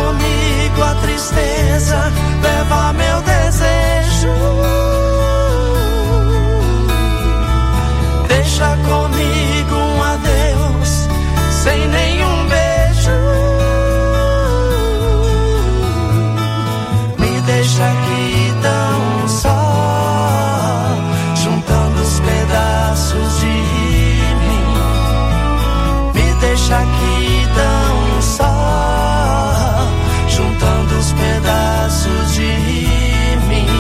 comigo a tristeza, leva meu desejo. Deixa comigo um adeus, sem nenhum beijo. Me deixa aqui tão só, juntando os pedaços de mim. Me deixa aqui tão só, juntando os pedaços de mim.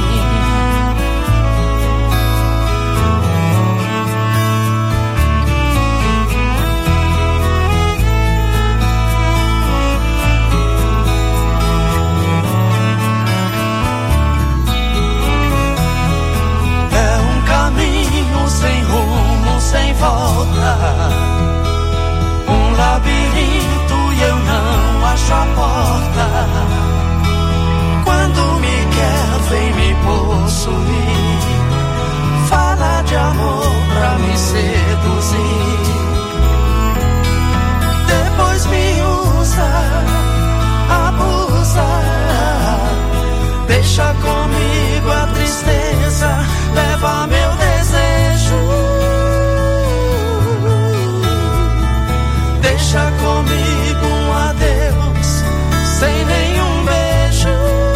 É um caminho sem rumo, sem volta, um labirinto e eu não acho a porta. Quando me quer, vem me possuir, fala de amor pra me seduzir. Depois me usa, abusa, deixa comigo a tristeza, leva meu desejo. Deixa comigo um adeus, sem nenhum beijo.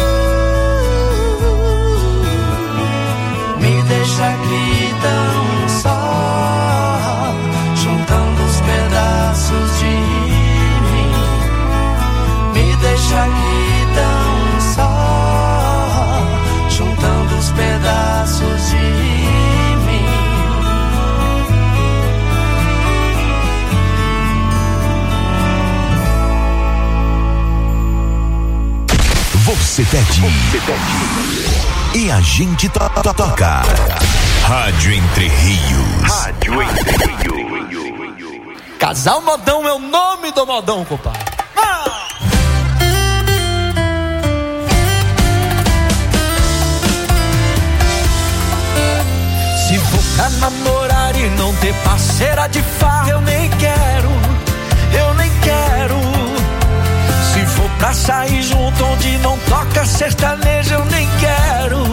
Me deixa aqui tão só, juntando os pedaços de mim. Me deixa aqui tão só, juntando os pedaços de mim. Você pede. E a gente toca. Rádio Entre Rios. Casal Modão é o nome do modão, compadre. Se for pra namorar e não ter parceira de farra, eu nem quero. Se for pra sair junto onde não toca sertanejo, eu nem quero.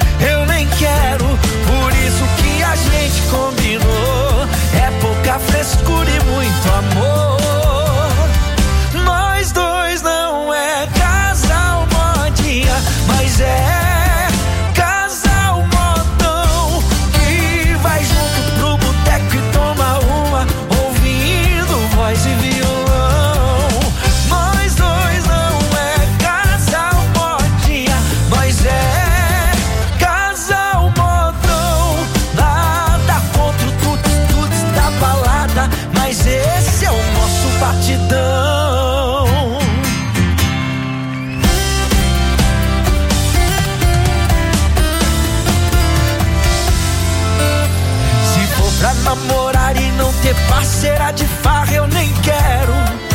Por isso que a gente combinou, é pouca frescura e muito amor. Nós dois não é casal modinha, mas é casal modão, que vai junto pro boteco e toma uma, ouvindo voz e violão. Nós dois não é casal modinha, mas é casal modão. Nada contra o tuts da balada, mas esse é o nosso batidão. Se for pra namorar e não ter parceira de farra, eu nem quero.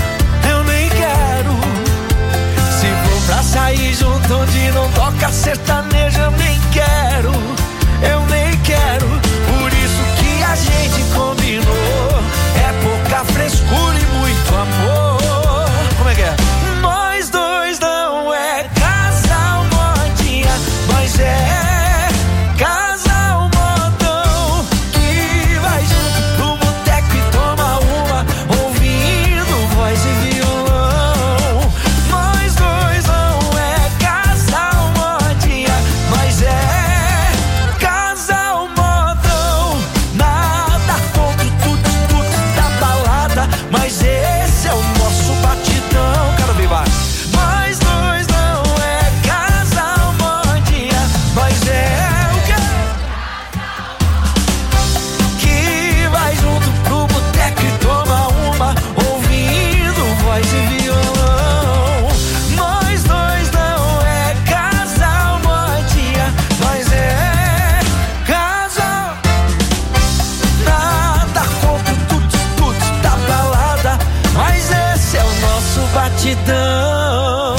Se for pra sair junto onde não toca sertanejo, eu nem quero. Por isso que a gente combinou, é pouca frescura e muito amor. Como é que é? Nós dois não é casal modinha, mas é casal modão, que vai junto pro boteco e toma uma, ouvindo voz e violão. Nós dois não é casal modinha, mas é casal modão. Nada contra o tuts da balada, mas esse é o nosso batidão. Quero ver mais. Nós dois não é casal modinha, mas é o quê? Que vai junto pro boteco e toma uma, ouvindo voz e violão. Nós dois não é casal modinha, mas é casal. Nada contra o tuts da balada, mas esse é o nosso batidão.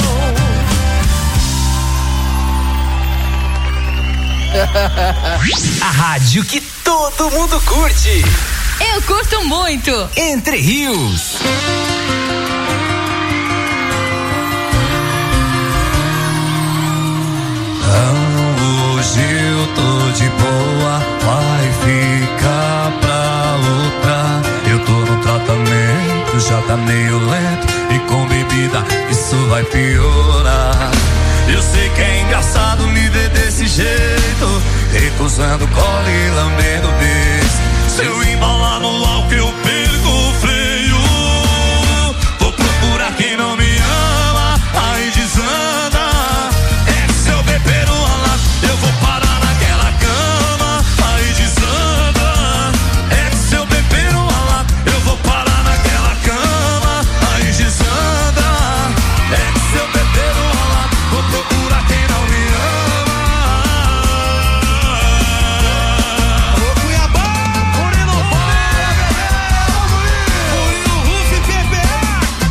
A rádio que todo mundo curte. Eu curto muito. Entre Rios. hoje eu tô de boa, vai ficar pra outra. Eu tô no tratamento, já tá meio lento, e com bebida isso vai piorar. Eu sei que é engraçado me ver desse jeito, recusando cola e lambendo beijo. Se eu embalar no álcool eu perco o freio. Vou procurar quem não me ama, aí desanda. É que se eu beber uma lata eu vou parar naquela cama, aí desanda. É que se eu beber uma lata eu vou parar naquela cama, aí desanda. É que se eu beber uma lata vou procurar quem não me ama. Ô Cuiabá, Murilo Bora, Murilo Ruf e PPA.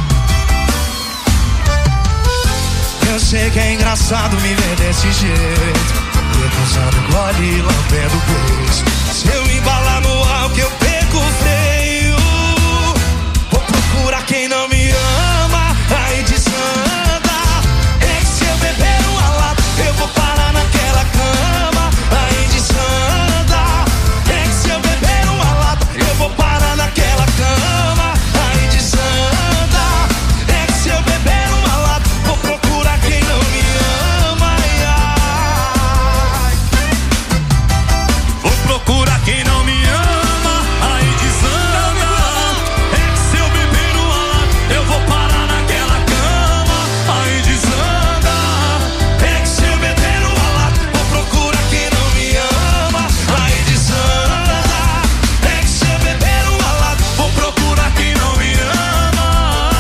Eu sei que é engraçado me ver desse jeito, recusando gole e lambendo beijo. Se eu embalar no álcool eu perco o freio. Vou procurar quem não me ama, aí desanda. É que se eu beber uma lata eu vou parar naquela cama, aí desanda. É que se eu beber uma lata eu vou parar naquela cama, aí desanda. É que se eu beber uma lata vou procurar quem não me ama, ai, ai. Vou procurar quem não me ama, aí desanda. É que se eu beber uma lata eu vou parar naquela cama, aí desanda. É que se eu beber uma lata vou procurar quem não me ama, aí desanda. É que se eu beber uma lata vou procurar quem não me ama.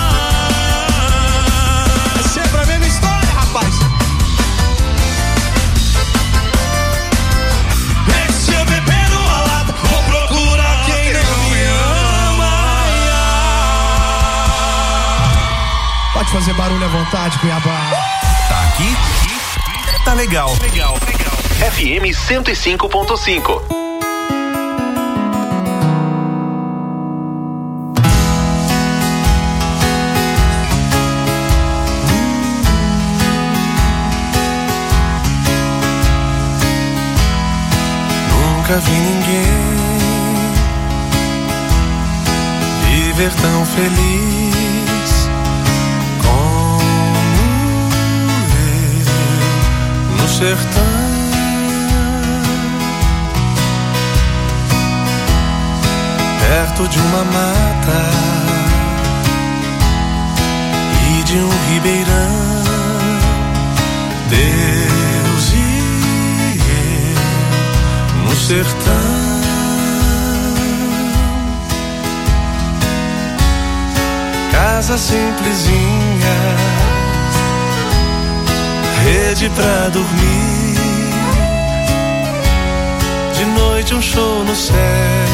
É sempre a mesma história, rapaz. É que se eu beber uma lata vou procurar quem não me ama, ai, ai. Pode fazer barulho à vontade, Cuiabá. Tá aqui? Tá legal. FM 105.5. Nunca vi ninguém viver tão feliz como eu no sertão. Perto de uma mata e de um ribeirão, Deus e eu no sertão. Casa simplesinha, rede pra dormir, de noite um show no céu,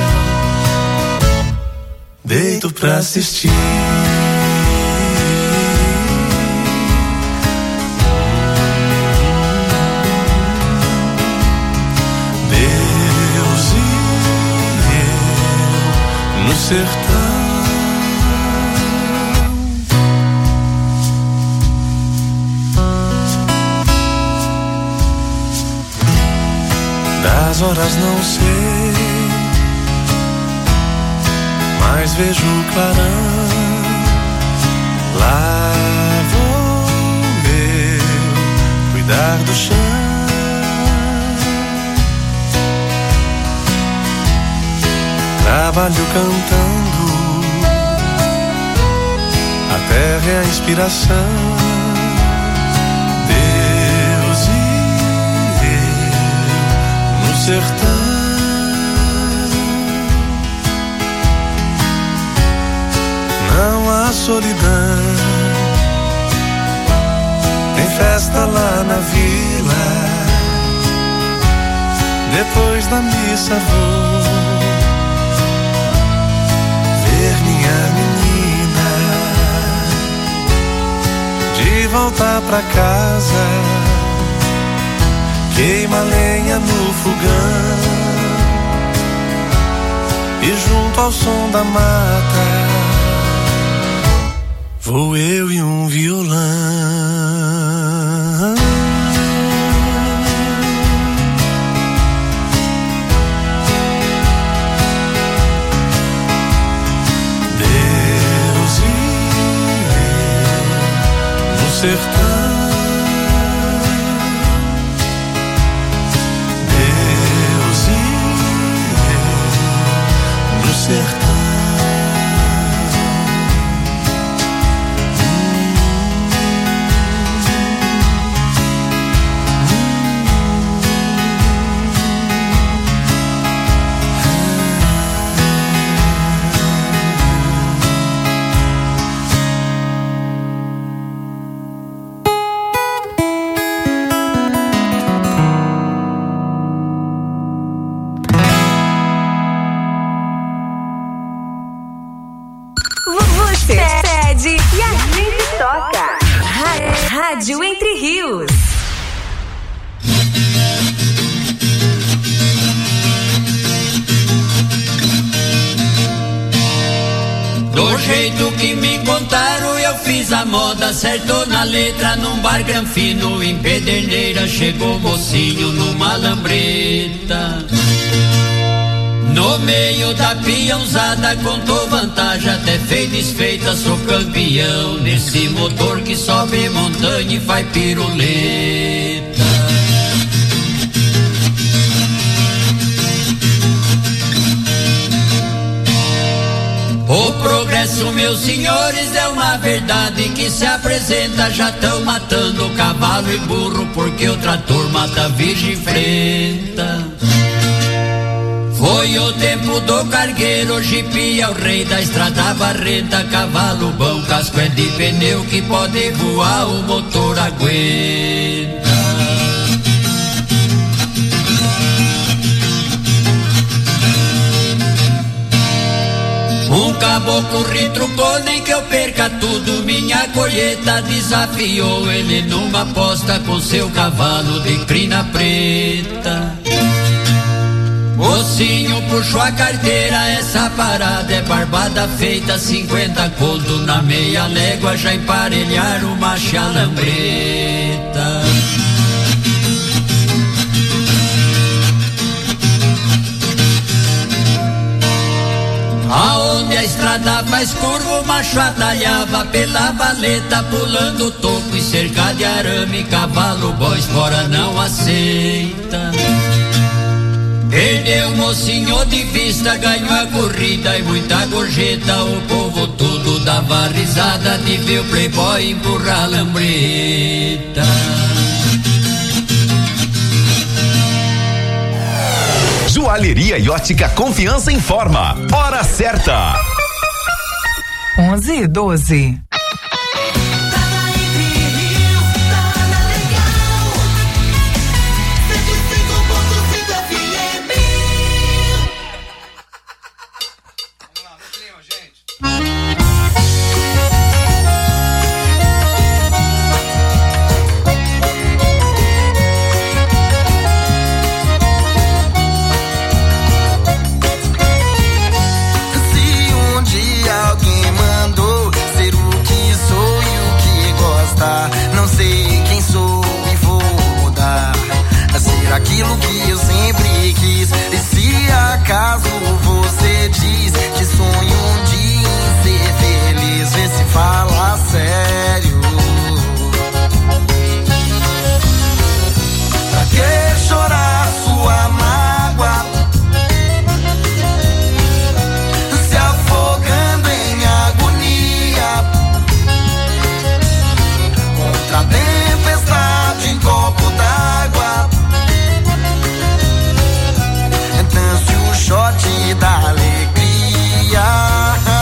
deito pra assistir. Deus e eu no sertão. Das horas não sei, mas vejo o clarão. Lá vou eu cuidar do chão. Trabalho cantando, a terra é a inspiração. Deus e eu no sertão. Não há solidão, tem festa lá na vila. Depois da missa vou ver minha menina. De volta pra casa, queima lenha no fogão, e junto ao som da mata vou eu e um violão. sertão. Deus e eu no sertão. Rádio Entre Rios. Do jeito que me contaram, eu fiz a moda, acertou na letra, num bar granfino, em Pederneira, chegou mocinho numa lambreta. No meio da peãozada contou vantagem, até feita desfeita, sou campeão nesse motor que sobe montanha e faz piruleta. O progresso, meus senhores, é uma verdade que se apresenta, já tão matando cavalo e burro, porque o trator mata virgem enfrenta. Foi o tempo do cargueiro, jipe é o rei da estrada barrenta, cavalo bom, casco é de pneu que pode voar, o motor aguenta. Um caboclo retrucou, nem que eu perca tudo, minha colheita desafiou ele numa aposta com seu cavalo de crina preta. Mocinho puxou a carteira, essa parada é barbada feita, 50 conto na meia légua, já emparelharam uma chalambreta. Aonde a estrada faz curva, o macho atalhava pela valeta, pulando o toco e cercado de arame, cavalo bom fora não aceita. Perdeu o mocinho de vista, ganhou a corrida e muita gorjeta. O povo tudo dava risada de ver o playboy empurrar a lambreta. Joalheria e ótica Confiança informa. Hora certa. 11h12. Não sei quem sou e vou mudar a ser aquilo que eu sempre quis. E se acaso você diz que sonho um dia em ser feliz, vê se fala sério. Pra que chorar sua mágoa, se afogando em agonia contra a tempestade em copo d'água? Dance o shot da alegria.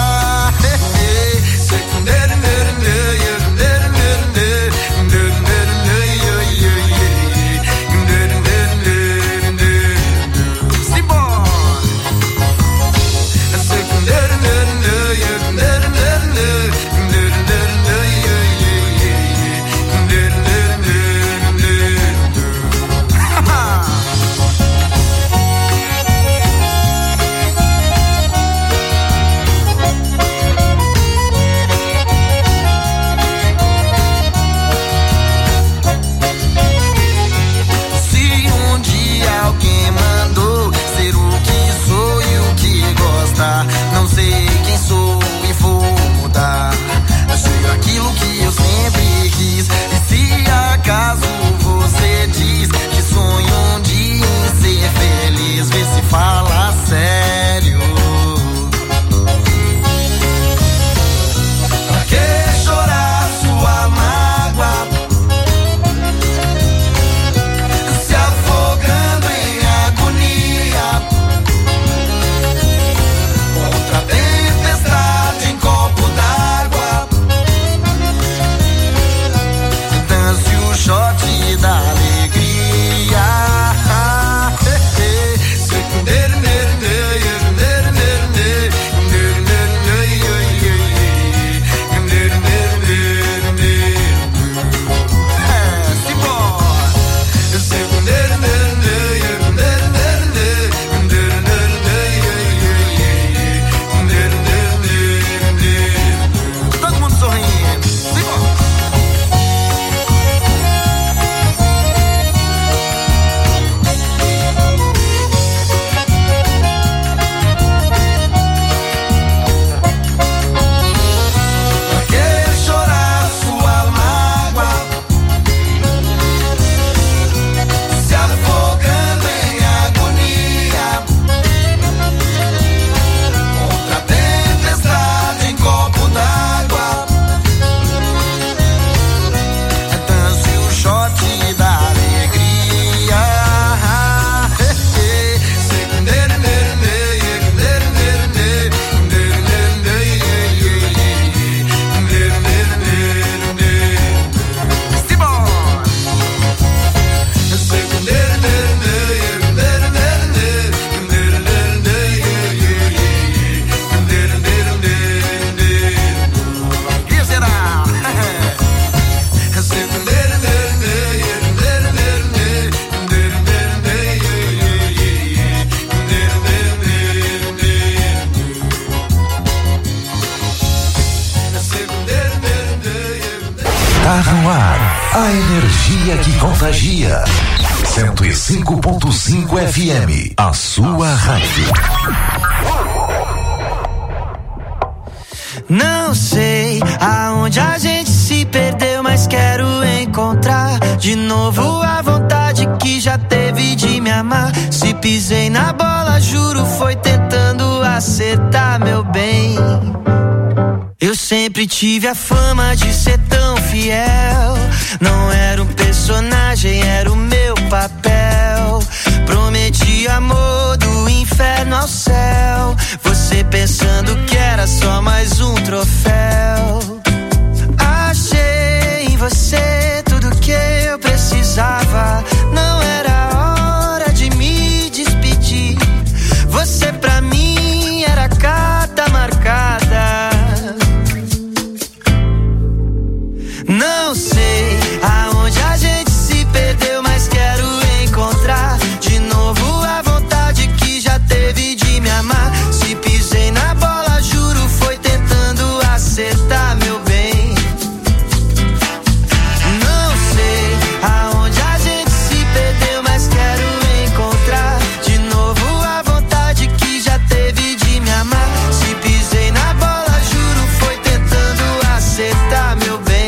Não sei quem sou e vou mudar a ser aquilo que eu sempre quis. Está no ar, a energia que contagia. 105.5 FM, a sua rádio. Não sei aonde a gente se perdeu, mas quero encontrar de novo a vontade que já teve de me amar. Se pisei na bola, juro, foi tentando acertar, meu bem. Eu sempre tive a fama de ser tão fiel. Não era um personagem, era o meu papel. Prometi amor do inferno ao céu. Você pensando que era só mais um troféu. Achei em você tudo que eu precisava. Não era hora de me despedir. Você pra mim era carta marcada. Não sei aonde a gente se perdeu, mas quero encontrar de novo a vontade que já teve de me amar. Se pisei na bola, juro, foi tentando acertar, meu bem. Não sei aonde a gente se perdeu, mas quero encontrar de novo a vontade que já teve de me amar. Se pisei na bola, juro, foi tentando acertar, meu bem.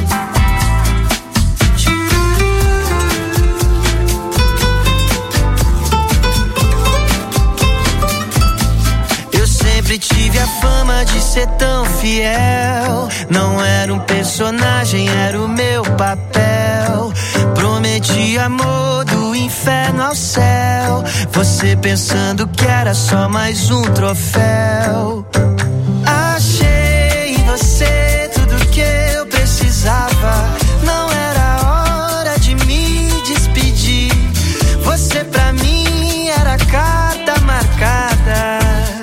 Tive a fama de ser tão fiel. Não era um personagem, era o meu papel. Prometi amor do inferno ao céu. Você pensando que era só mais um troféu. Achei em você tudo que eu precisava. Não era hora de me despedir. Você pra mim era carta marcada.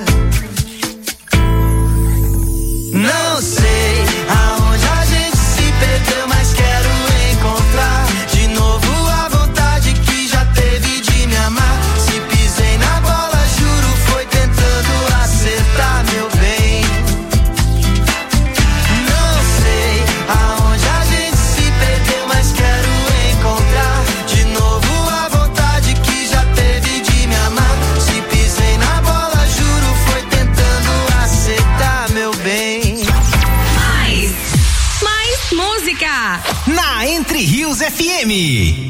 Não sei aonde a gente se perdeu, mas quero encontrar de novo a vontade que já teve de me amar. Se pisei na bola, juro, foi tentando acertar, meu bem. Não sei aonde a gente se perdeu, mas quero encontrar de novo a vontade que já teve de me amar. Se pisei na bola, juro, foi tentando acertar, meu bem. Música na Entre Rios FM.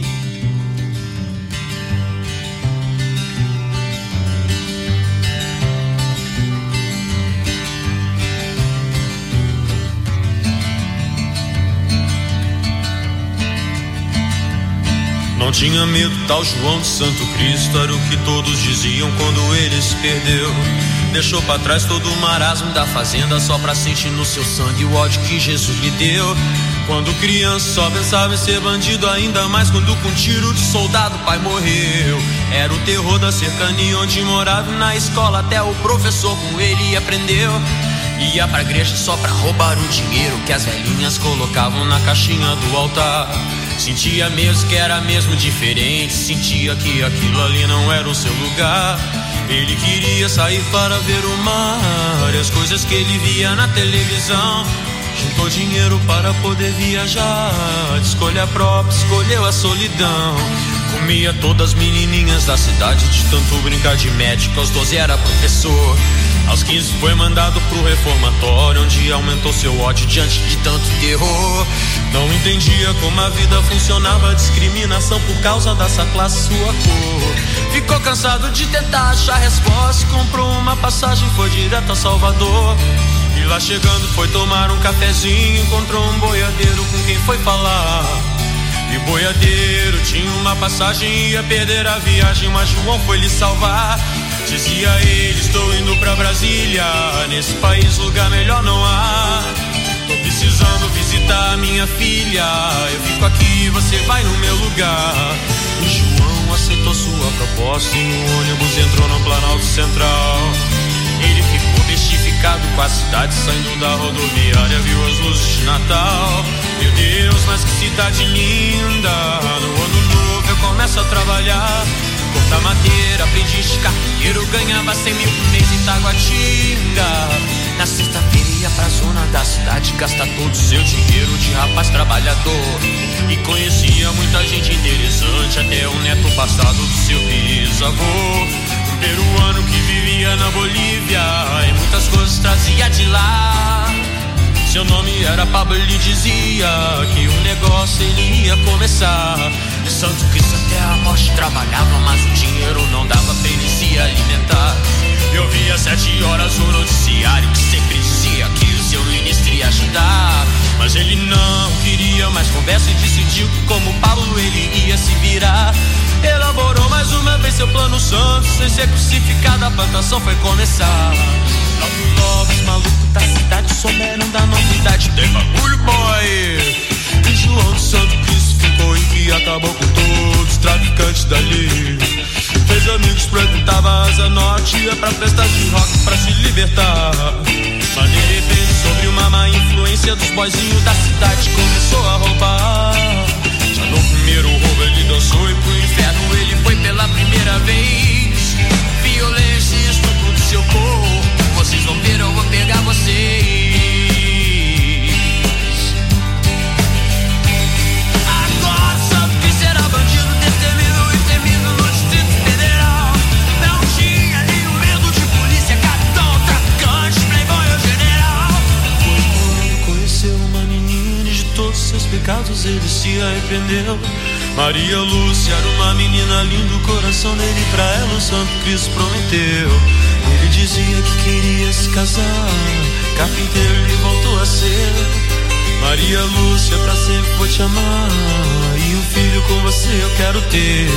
Não tinha medo, tal João de Santo Cristo, era o que todos diziam quando ele se perdeu. Deixou pra trás todo o marasmo da fazenda só pra sentir no seu sangue o ódio que Jesus lhe deu. Quando criança só pensava em ser bandido, ainda mais quando com tiro de soldado o pai morreu. Era o terror da cercania onde morava, e na escola até o professor com ele aprendeu. Ia pra igreja só pra roubar o dinheiro que as velhinhas colocavam na caixinha do altar. Sentia mesmo que era mesmo diferente, sentia que aquilo ali não era o seu lugar. Ele queria sair para ver o mar e as coisas que ele via na televisão. Juntou dinheiro para poder viajar, de escolha própria, escolheu a solidão. Comia todas as menininhas da cidade, de tanto brincar de médico, aos 12 era professor. Aos 15 foi mandado pro reformatório, onde aumentou seu ódio diante de tanto terror. Não entendia como a vida funcionava, discriminação por causa dessa classe, sua cor. Ficou cansado de tentar achar resposta, comprou uma passagem, foi direto a Salvador. E lá chegando foi tomar um cafezinho, encontrou um boiadeiro com quem foi falar. E o boiadeiro tinha uma passagem, ia perder a viagem, mas João foi lhe salvar. Dizia ele, estou indo pra Brasília, nesse país lugar melhor não há. Tô precisando visitar a minha filha, eu fico aqui, você vai no meu lugar. O João aceitou sua proposta e o ônibus entrou no Planalto Central. Ele ficou bestificado com a cidade, saindo da rodoviária, viu as luzes de Natal. Meu Deus, mas que cidade linda, no ano novo eu começo a trabalhar. Cortar madeira, aprendiz de carpinteiro, ganhava 100 mil por mês em Taguatinga. Na sexta-feira ia pra zona da cidade, gastar todo o seu dinheiro de rapaz trabalhador e conhecia muita gente interessante, até o neto passado do seu bisavô. Um peruano que vivia na Bolívia e muitas coisas trazia de lá. Seu nome era Pablo, ele dizia que o negócio ele ia começar. De Santo Cristo até a morte trabalhava, mas o dinheiro não dava pra ele se alimentar. Eu via 7 horas o noticiário que sempre dizia que o seu ministro ia ajudar. Mas ele não queria mais conversa e decidiu que como Pablo ele ia se virar. Elaborou mais uma vez seu plano santo, sem ser crucificado a plantação foi começar. Logo os malucos da cidade souberam da novidade, tem bagulho boy. E João do Santo Cristo ficou em que acabou com todos os traficantes dali. Fez amigos, frequentava a Asa Norte, ia pra festas de rock pra se libertar. Mas de repente, sobre uma má influência dos boizinhos da cidade, começou a roubar. Já no primeiro roubo ele dançou e pro inferno ele foi pela primeira vez. Violência e estupro do seu corpo, vocês vão ver, eu vou pegar vocês. Agora Santo Cristo era bandido, destemido e temido no Distrito Federal. Não tinha nenhum medo de polícia, capitão, traficante, playboy ou general. Foi quando conheceu uma menina e de todos seus pecados ele se arrependeu. Maria Lúcia era uma menina linda, o coração dele pra ela o Santo Cristo prometeu. Ele dizia que queria se casar, carpinteiro ele voltou a ser. Maria Lúcia pra sempre vou te amar, e um filho com você eu quero ter.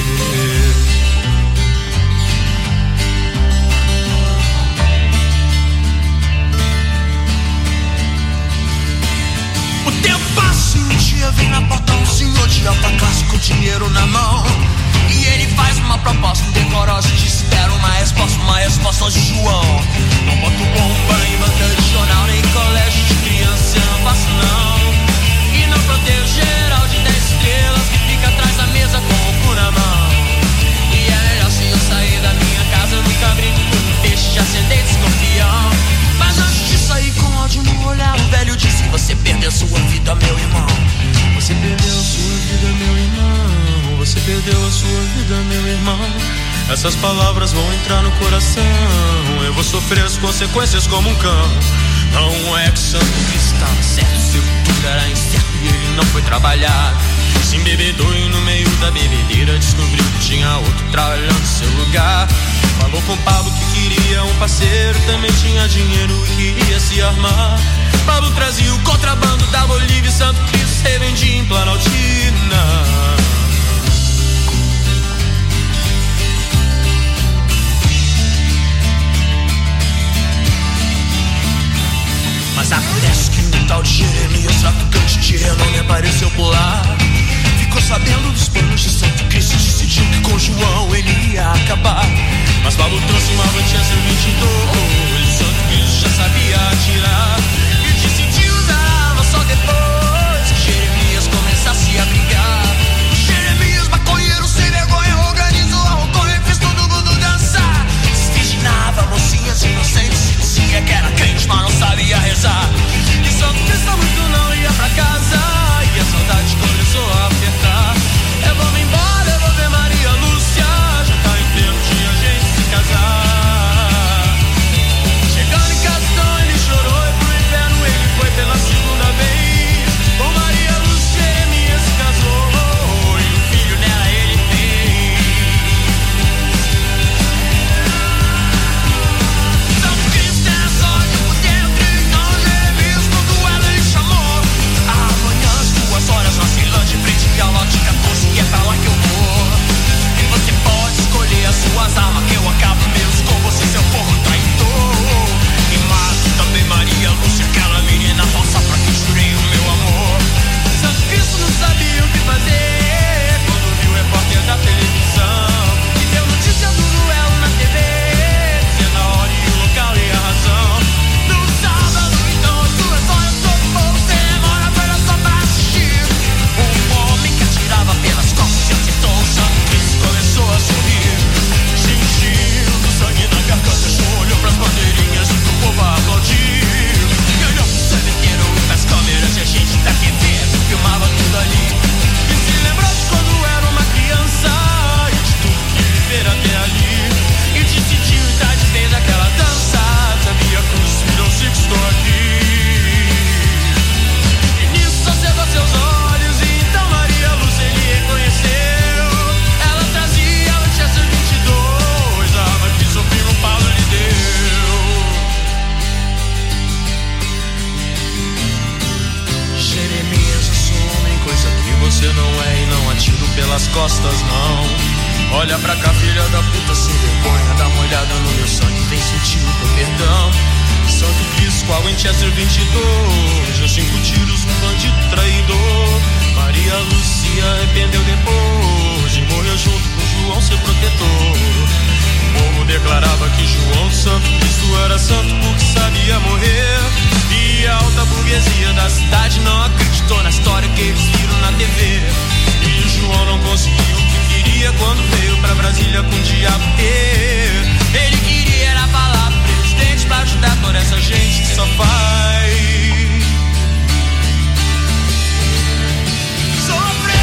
O tempo passa e um dia vem na porta um senhor de alta classe com dinheiro na mão. E ele faz uma proposta indecorosa e te espera uma resposta de João. Não boto bomba em banca de jornal, nem colégio de criança, não faço não. E não protejo geral de 10 estrelas que fica atrás da mesa com o cu na mão. E é melhor se eu sair da minha casa, nunca brinco com um peixe, já acendei desconfião. Mas antes de sair com ódio no olhar, o velho disse: você perdeu sua vida, meu irmão. Você perdeu a sua vida, meu irmão. Você perdeu a sua vida, meu irmão. Essas palavras vão entrar no coração. Eu vou sofrer as consequências como um cão. Não é que Santo Cristo estava certo, seu futuro era incerto e ele não foi trabalhar. Se embebedou e no meio da bebedeira descobriu que tinha outro trabalhando no seu lugar. Falou com Pablo que queria um parceiro, também tinha dinheiro e queria se armar. Pablo trazia o contrabando da Bolívia e Santo Cristo se revendia em Planaltina. Mas acontece que um tal de Jeremias, traficante de renome, apareceu por lá. Ficou sabendo dos planos de Santo Cristo, decidiu que com João ele ia acabar. Mas Pablo trouxe uma vantinha servente, Santo Cristo já sabia atirar. E decidiu usar a arma só depois que Jeremias começasse a brigar. Jeremias, maconheiro sem vergonha, organizou a roconha e fez todo mundo dançar. Desvirginava mocinhas inocentes, dizia que era crente, mas não sabia rezar. E Santo Cristo muito não ia pra casa, e a saudade começou a apertar. Eu vou me embora, eu vou ver Maria Lúcia, já tá em tempo de a gente se casar. a servente dor, já 5 tiros, um bandido traidor. Maria Lúcia arrependeu depois e morreu junto com João, seu protetor. O povo declarava que João Santo Cristo era santo porque sabia morrer. E a alta burguesia da cidade não acreditou na história que eles viram na TV. E João não conseguiu o que queria quando veio pra Brasília com o diabo ter. Ele queria era falar pro presidente pra ajudar toda essa gente que só faz sofrer.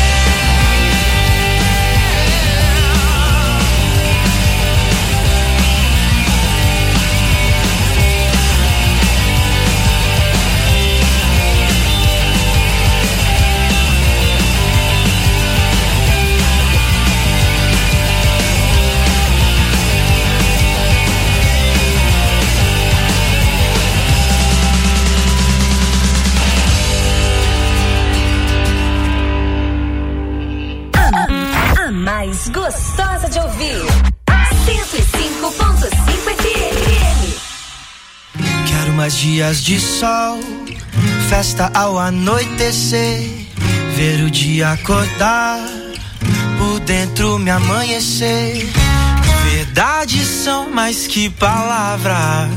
Mais gostosa de ouvir 105.5 FM. Quero mais dias de sol, festa ao anoitecer, ver o dia acordar, por dentro me amanhecer. Verdades são mais que palavras,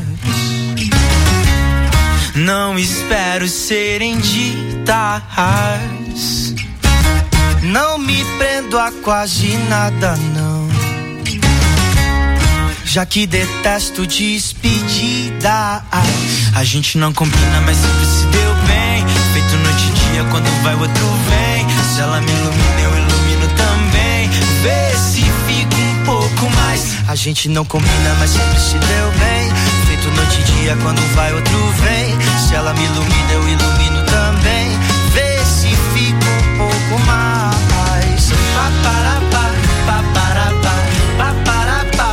não espero serem ditas. Não me prendo a quase nada, não, já que detesto despedida. A gente não combina, mas sempre se deu bem. Feito noite e dia, quando vai o outro vem. Se ela me ilumina, eu ilumino também. Vê se fica um pouco mais. A gente não combina, mas sempre se deu bem. Feito noite e dia, quando vai outro vem. Se ela me ilumina, eu ilumino também. Vê se fica um pouco mais. Paparapá, paparapá, paparapá,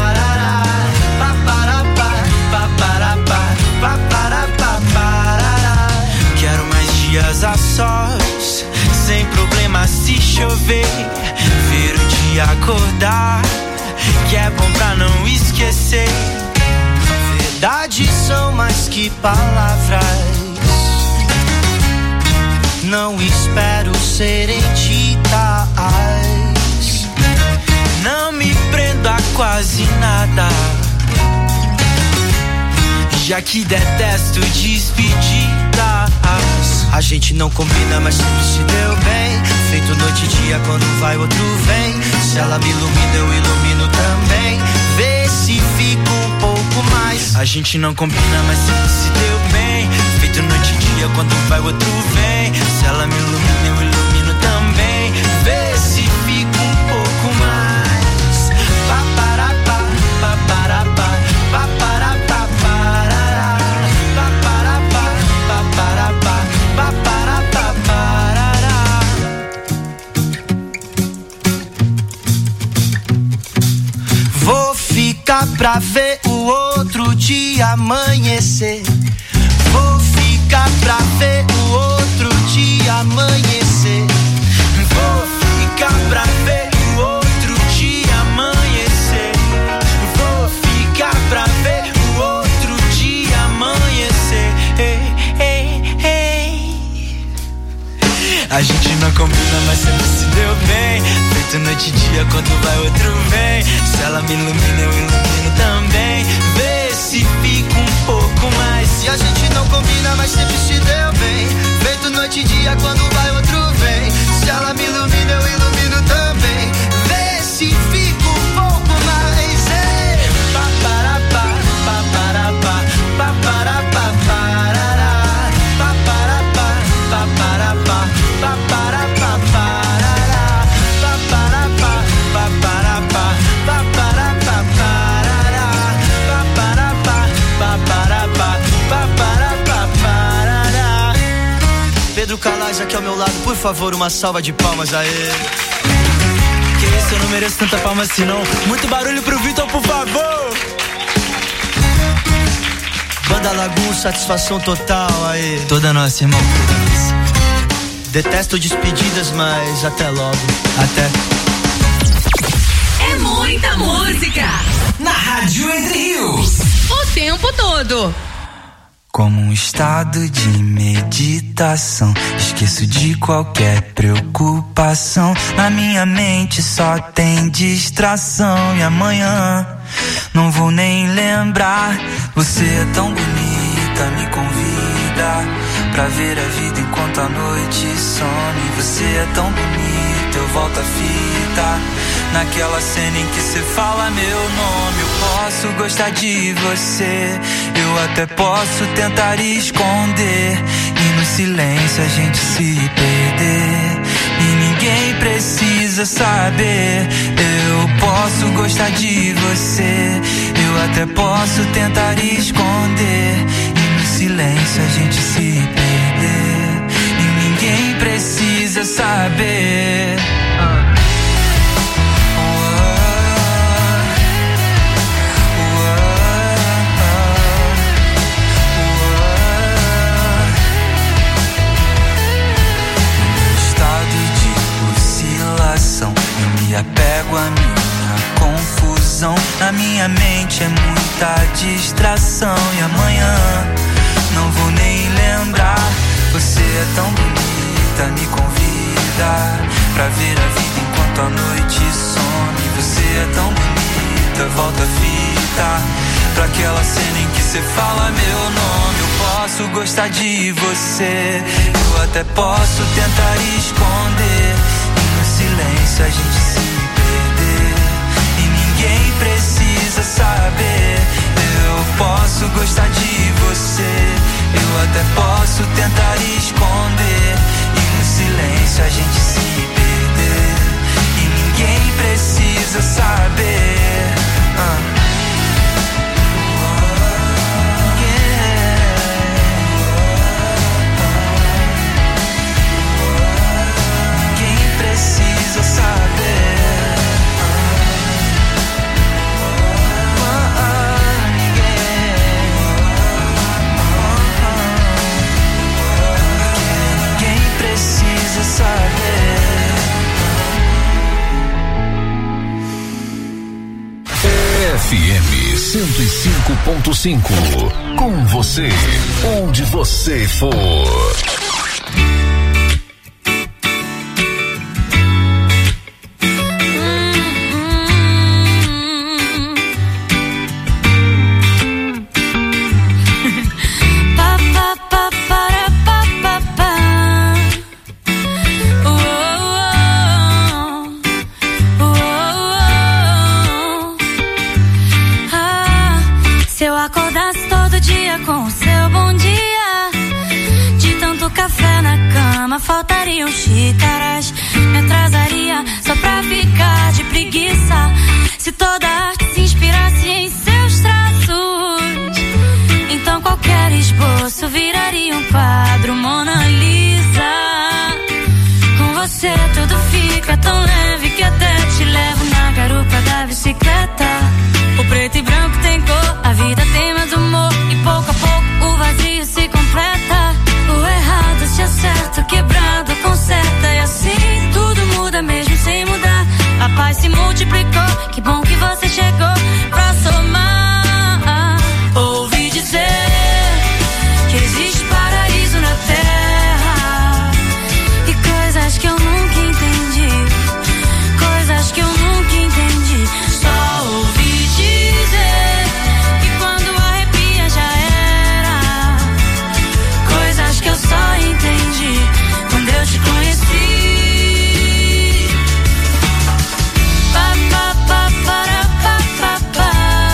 paparapá, paparapá, paparapá, paparapá. Quero mais dias a sós, sem problema se chover, ver o dia acordar, que é bom pra não esquecer. Verdades são mais que palavras, não espero serem ditas. Não me prendo a quase nada, já que detesto despedidas. A gente não combina, mas sempre se deu bem. Feito noite e dia, quando vai outro vem. Se ela me ilumina, eu ilumino também. Vê se fica um pouco mais. A gente não combina, mas sempre se deu bem. Feito noite e dia, quando vai outro vem. Se ela me ilumina, eu ilumino também. Vê se fica um pouco mais. Paparapá, paparapá, paparapá, parará. Paparapá, paparapá, paparapá, parará. Vou ficar pra ver o outro dia amanhecer. Vou ficar pra ver o outro dia amanhecer. Vou ficar pra ver o outro dia amanhecer. Vou ficar pra ver o outro dia amanhecer. Ei, ei, ei. A gente não combina, mas sempre se deu bem. Feito noite e dia, quando vai outro vem. Se ela me ilumina, eu ilumino também. Vê se fica um pouco mais. E a gente não combina, mas sempre se deu bem. Feito noite e dia, quando vai outro vem. Se ela me ilumina, eu ilumino também. Vê se fica um pouco mais. Ei, paparapá, paparapá, paparapá, parará. Paparapá, paparapá, paparapá, parará. Paparapá, paparapá, paparapá, parará. Paparapá, paparapá, paparapá, parará. Pedro Calais aqui ao meu lado, por favor, uma salva de palmas a ele. Que isso, eu não mereço tanta palma assim não. Muito barulho pro Vitor, por favor. Banda Lagoon, satisfação total aí. Toda nossa, irmão, toda nossa. Detesto despedidas, mas até logo. Até. É muita música Na Rádio Entre Rios. O tempo todo. Como um estado de meditação, esqueço de qualquer preocupação. Na minha mente só tem distração. E amanhã não vou nem lembrar. Você é tão bonita, me convida pra ver a vida enquanto a noite some. Você é tão bonita, eu volto a fita. Naquela cena em que cê fala meu nome. Eu posso gostar de você, eu até posso tentar esconder, e no silêncio a gente se perder, e ninguém precisa saber. Eu posso gostar de você, eu até posso tentar esconder, e no silêncio a gente se perder, e ninguém precisa saber. Eu me apego à minha confusão. Na minha mente é muita distração. E amanhã não vou nem lembrar. Você é tão bonita, me convida pra ver a vida enquanto a noite some. Você é tão bonita, volta a fita pra aquela cena em que cê fala meu nome. Eu posso gostar de você, eu até posso tentar esconder, silêncio a gente se perder, e ninguém precisa saber. Eu posso gostar de você, eu até posso tentar esconder, e no silêncio a gente se perder, e ninguém precisa saber. Precisa saber. Ninguém precisa saber. FM 105.5. Com você, onde você for. Faltariam xícaras, me atrasaria só pra ficar de preguiça. Se toda arte se inspirasse em seus traços, então qualquer esboço viraria um quadro Mona Lisa. Com você tudo fica tão leve que até te levo na garupa da bicicleta. O preto e branco tem cor, a vida tem mais humor, e pouco a pouco o vazio se completa. O errado se acerta, quebrado conserta, e assim tudo muda mesmo sem mudar. A paz se multiplicou, que bom que você chegou pra somar. Ouvi dizer que existe paraíso na terra, e coisas que eu nunca entendi, coisas que eu nunca entendi. Só ouvi dizer que quando arrepia já era, coisas que eu só entendi quando eu te conheci. Pa, pa, pa, para, pa, pa, pa.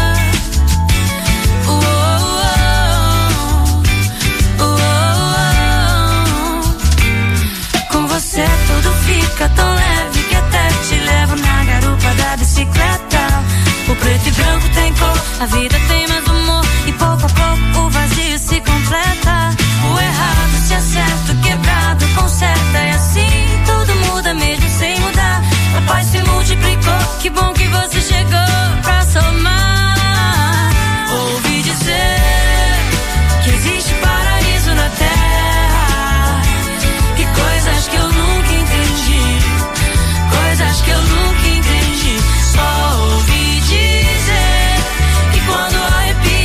Com você tudo fica tão leve que até te levo na garupa da bicicleta. O preto e branco tem cor, a vida tem mais humor, e pouco a pouco o vazio se completa. O errado se acerta, o quebrado conserta, e assim tudo muda mesmo sem mudar. A paz se multiplicou, que bom que você chegou pra somar. Ouvi dizer que existe paraíso na terra, e coisas que eu nunca entendi, coisas que eu nunca entendi. Só ouvi dizer que quando arrepia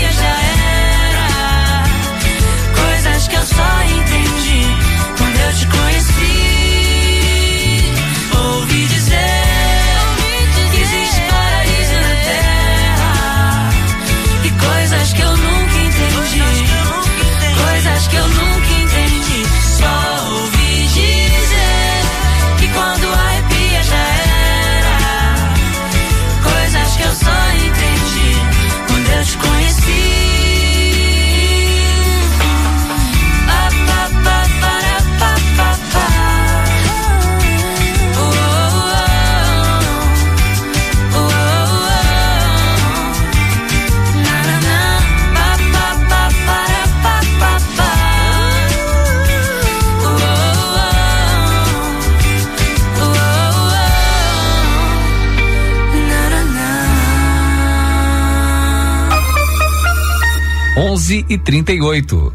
11h38.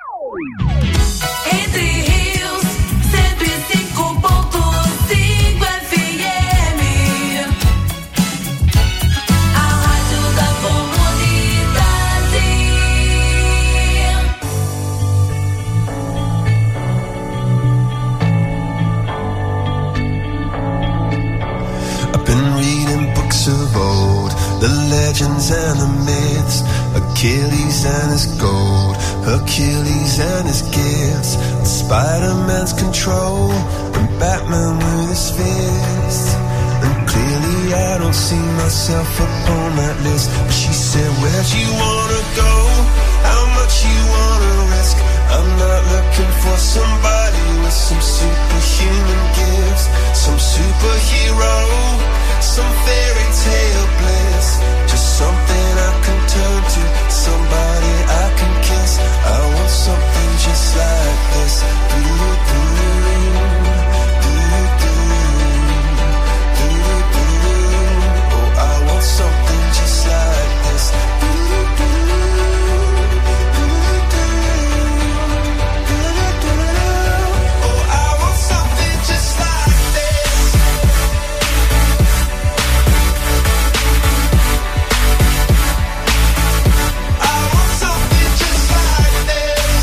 Entre Rios, 105.5 FM. A rádio da comunidade. I've been reading books of old, the legends and the myths, Achilles and his gold, Hercules and his gifts, and Spider-Man's control, and Batman with his fists. And clearly I don't see myself upon that list. But she said, where'd you wanna go? How much you wanna risk? I'm not looking for somebody with some superhuman gifts, some superhero, some fairy tale bliss, just something I can turn to, somebody I can kiss. I want something just like this. Oh, I want something just like this. Oh, I want something just like this. I want something just like this.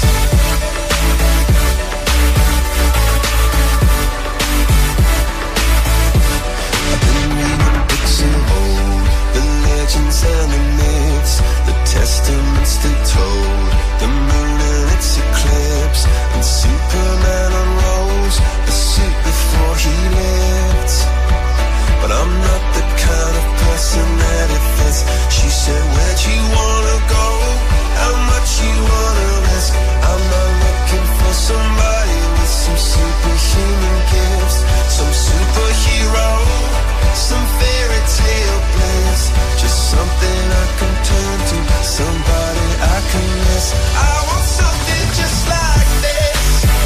I've been reading books of old, the legends and the myths, the testaments they told, the moon and its eclipse, and Superman unrolls the suit before he lived. But I'm not the kind of person that it fits. She said, where'd you wanna go? How much you wanna risk? I'm not looking for somebody with some superhuman gifts, some superhero, some fairy tale bliss, just something I can turn to, somebody I can miss. I want something just like this.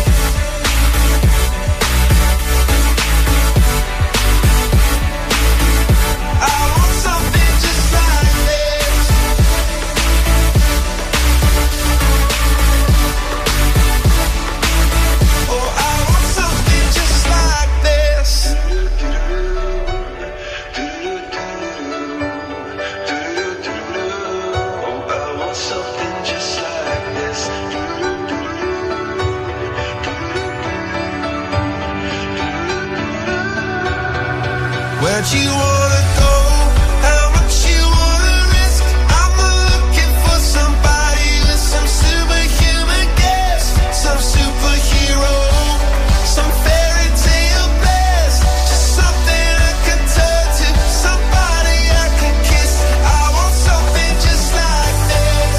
I want something just like this. Oh, I want something just like this. Oh, I want something just like this. Where'd you wanna go? How much you wanna risk? I'm not looking for somebody with some superhuman gifts, some superhero, some fairy tale bliss, just something I can turn to, somebody I can kiss. I want something just like this.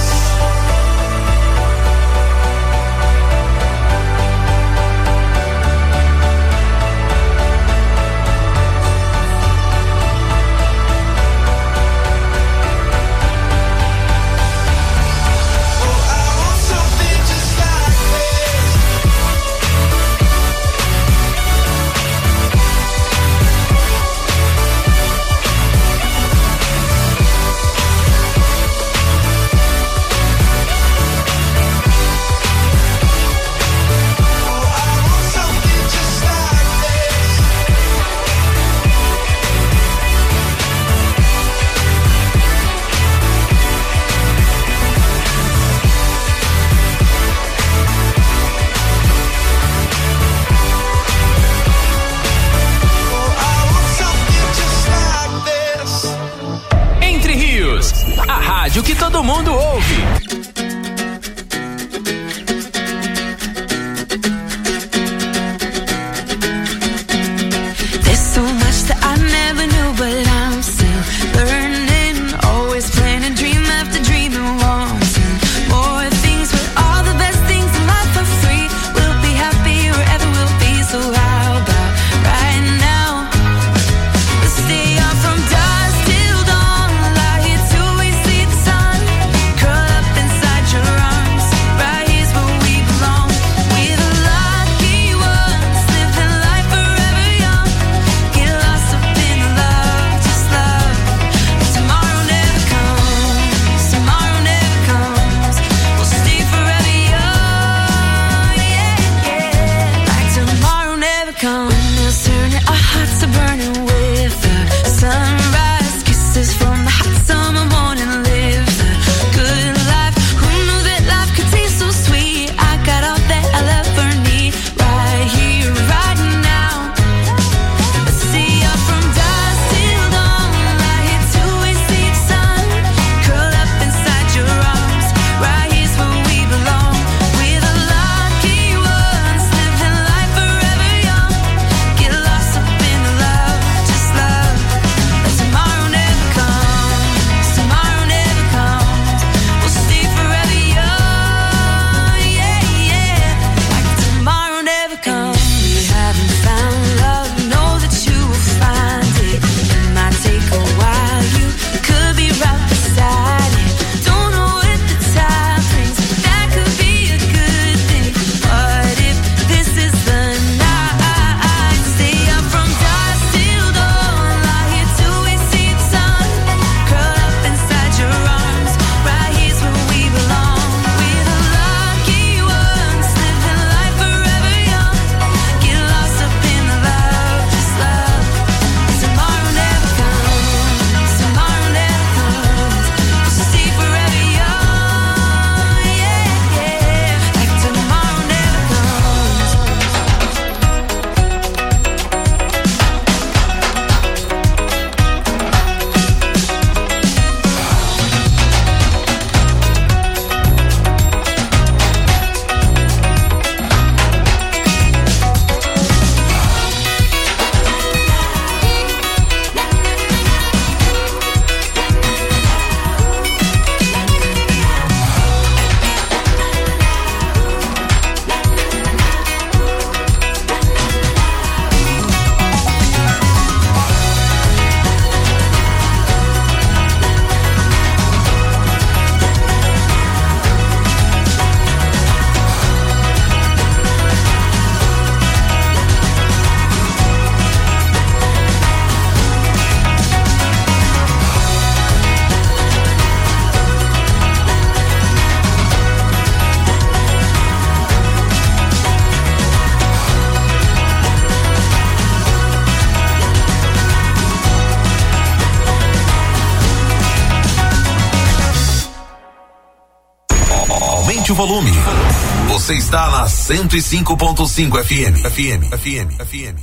Aumente o volume. Você está na 105.5 FM.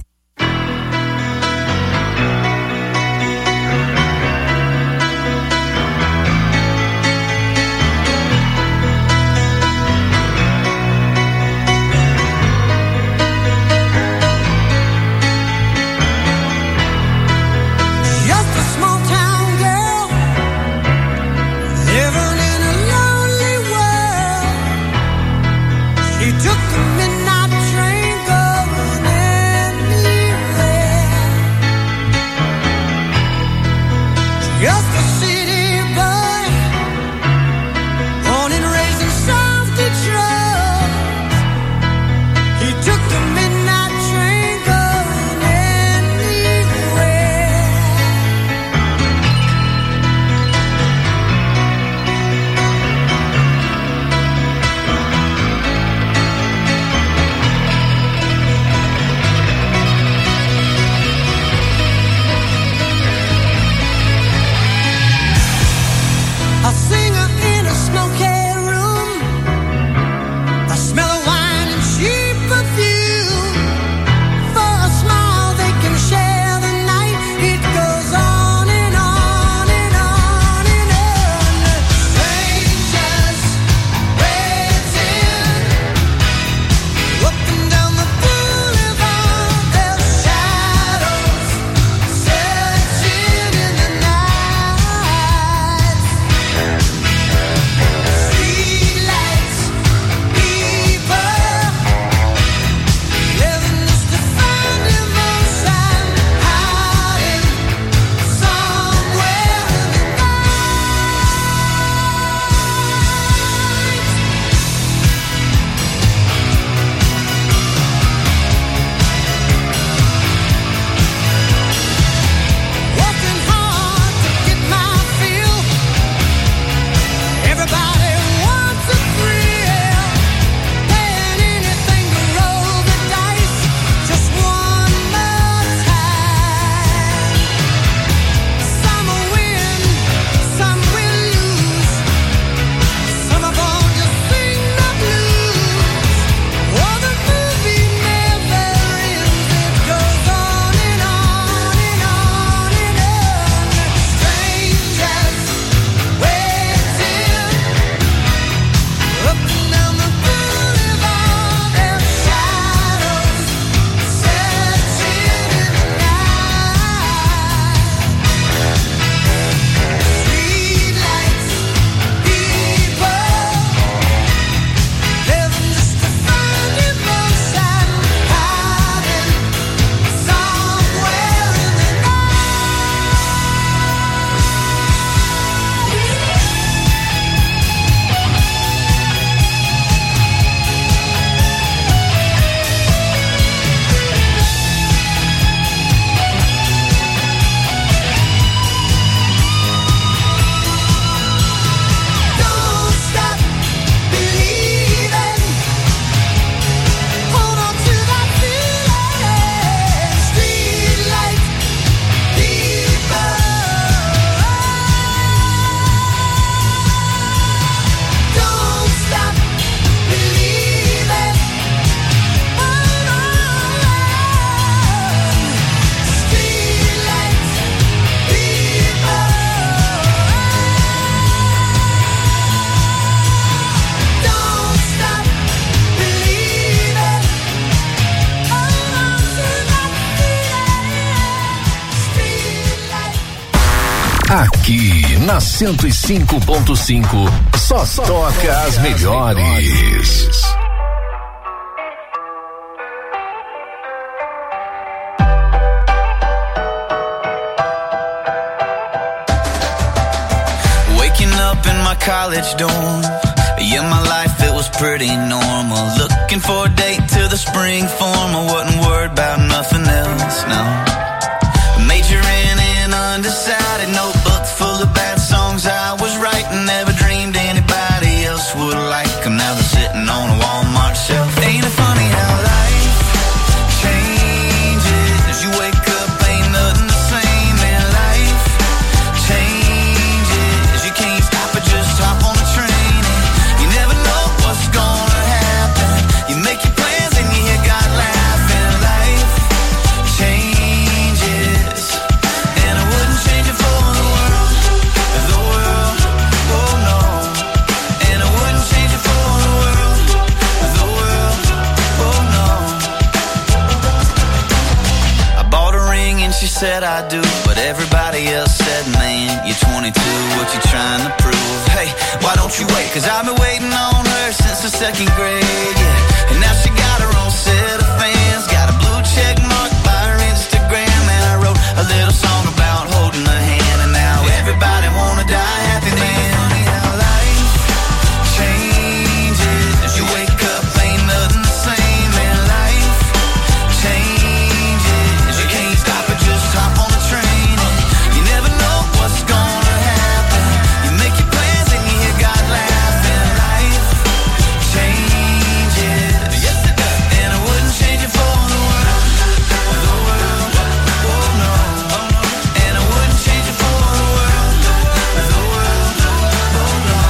Aqui na 105.5 só toca as melhores. Waking up in my college dorm. Yeah, my life, it was pretty normal. Looking for a date to the spring form. I wasn't worried about nothing else, no. Majoring in undecided, notebooks full of bad songs I was writing. Never dreamed anybody else would like them. Now they're sitting on a Walmart shelf. Ain't it funny how life changes? As you wake up, ain't nothing the same. And life changes. You can't stop it, just hop on the train. And you never know what said I do, but everybody else said, man, you're 22, what you trying to prove? Hey, why don't you wait? Cause I've been waiting on her since the second grade, yeah. And now she got her own set of fans, got a blue check mark by her Instagram, and I wrote a little song about holding her hand, and now everybody wanna die happy, man. Funny how life changes. You wake up, ain't nothing the same, and life changes. You can't stop it, just hop on the train, and you never know what's gonna happen. You make your plans and you hear God laughing. Life changes, yes it does, and I wouldn't change it for the world. The world, oh no, and I wouldn't change it for the world. The world, oh no.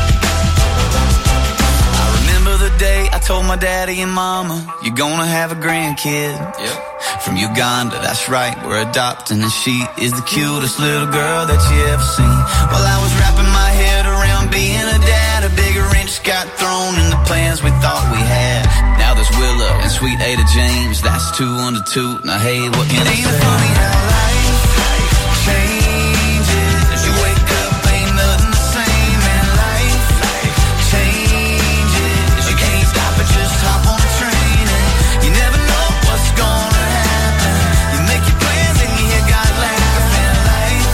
I remember the day I told my daddy and mama, you're gonna have a grandkid. Yep. From Uganda, that's right, we're adopting, and she is the cutest little girl that you ever seen. While I was wrapping my head around being a dad, a big wrench got thrown in the plans we thought we had. Now there's Willa and sweet Ada James, that's 2 under 2. Now hey, what can I say? Ain't it funny how life changes? You wake up, ain't nothing the same, and life changes. You can't stop it, just hop on the train, and you never know what's gonna happen. You make your plans and you hear God laughing. Life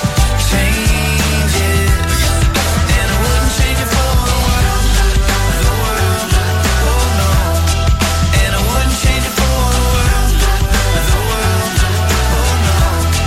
changes, and I wouldn't change it for the world. The world, oh no, and I wouldn't change it for the world. The world, oh no.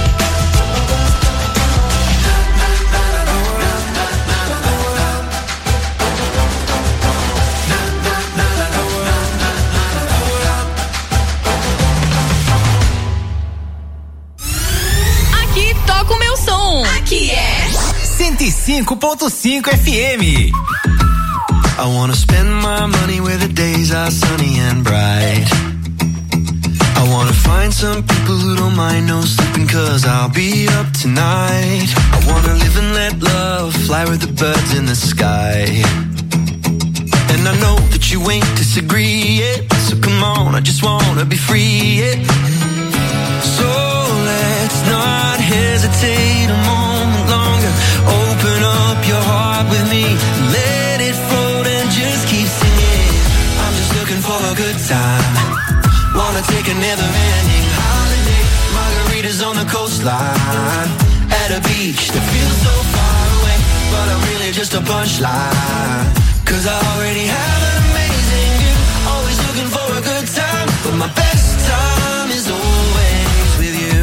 Aqui toca o meu som. Aqui é 105.5 FM. I wanna spend my money where the days are sunny and bright. I wanna find some people who don't mind no sleeping, cause I'll be up tonight. I wanna live and let love fly with the birds in the sky. And I know that you ain't disagree, yeah. So come on, I just wanna be free, yeah. So let's not hesitate a moment longer. Open up your heart with me, let it float and just keep singing. I'm just looking for a good time. Wanna take a never-ending holiday. Margaritas on the coastline, at a beach that feels so far away, but I'm really just a punchline. Cause I already have an amazing view. Always looking for a good time, but my best time is always with you.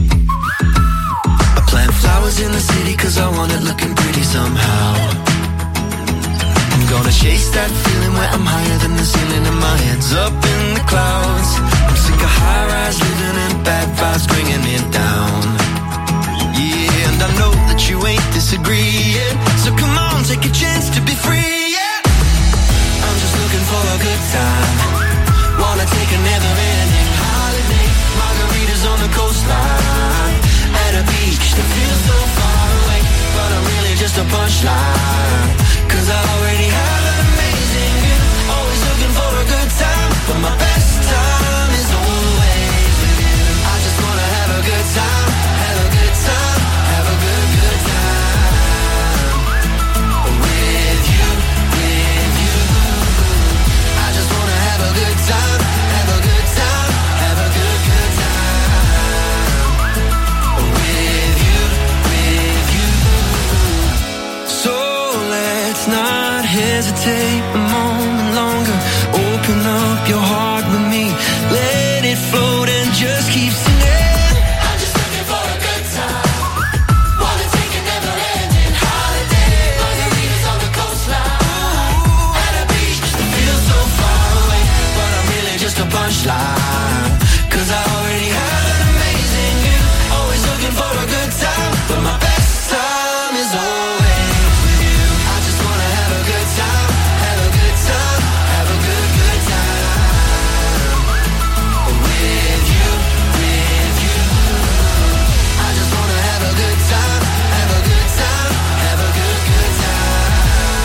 I plant flowers in the city cause I want it looking pretty somehow. I'm gonna chase that feeling where I'm higher than the ceiling and my head's up in the clouds. I'm sick of high-rise living and bad vibes bringing it down. Yeah, and I know that you ain't disagreeing, so come on, take a chance to be free, yeah. I'm just looking for a good time. Wanna take a never-ending holiday. Margaritas on the coastline, at a beach that feels so far away, but I'm really just a punchline. Cause I already have an amazing view. Always looking for a good time, but my best time is always with you. I just wanna have a good time, have a good time, have a good, good time. With you, with you. I just wanna have a good time, have a good time, have a good, good time. With you, with you. So let's not hesitate a moment longer. Open up your heart with me, let it float and just keep singing. I'm just looking for a good time. Wanna take a never-ending holiday. Margaritas on the coastline, at a beach that feels so far away, but I'm really just a punchline. Cause I already have an amazing view. Always looking for a good time, but my best time is always with you. I just wanna have a good time, have a good time, have a good, good time. With you, with you. I just wanna have a good time, have a good time, have a good, good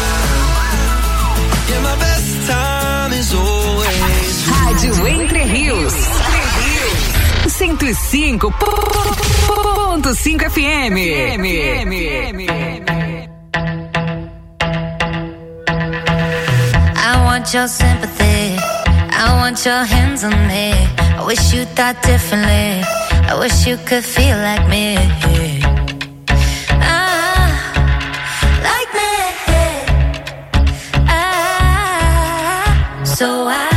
time. Yeah, my best time is always with you. Rádio Entre Rios. 105.5 FM. I want your sympathy. I want your hands on me. I wish you thought differently. I wish you could feel like me. Like me. So I